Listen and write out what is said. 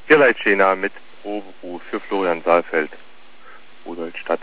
Hier Leitschena mit Proberuf für Florian Saalfeld, Rudolstadt.